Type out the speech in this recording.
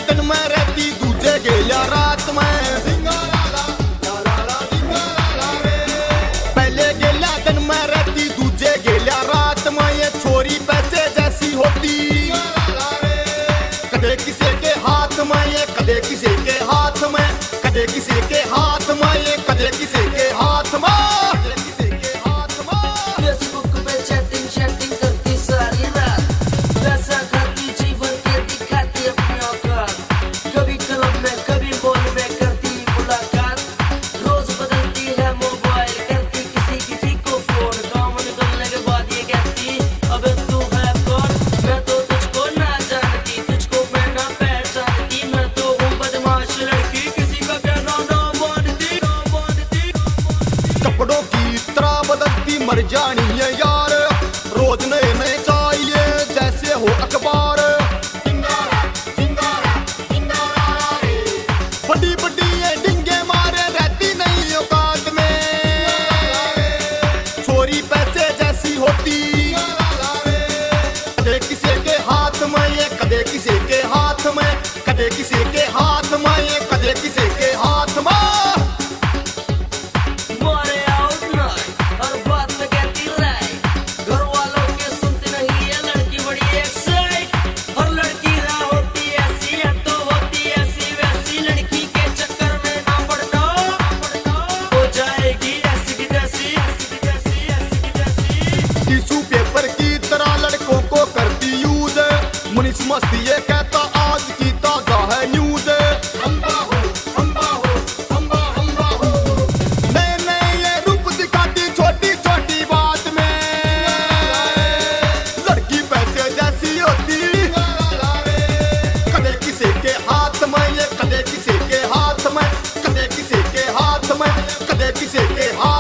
दिन में रहती दूजे गेलिया रात में। पहले गेलिया दिन में रहती दूजे गेलिया रात में। ये छोरी पैसे जैसी होती, कदे किसी के हाथ में, ये कदे किसी के हाथ में, कदे किसी के हाथ में, ये कदे किसी के हाथ में। कपड़ों की तरह बदलती मर जानी है यार, रोज नए नए चाहिए जैसे हो अखबार। बड़ी बड़ी ये डिंगे मारे रहती नहीं औकात में, छोरी पैसे जैसी होती, कदे किसी के हाथ में, ये कदे किसी के हाथ में, कदे किसी के हाथ में, ये कदे किसी के हाथ में। टिश्यू पेपर की तरह लड़कों को करती यूज, मुनीस मस्ती ये कहता आज की ताजा है न्यूज। नए नए ये रूप दिखाती छोटी छोटी बात में, लड़की पैसे जैसी होती, कदे किसी के हाथ में, ये कदे किसी के हाथ में, कदे किसी के हाथ में, कदे किसी के हाथ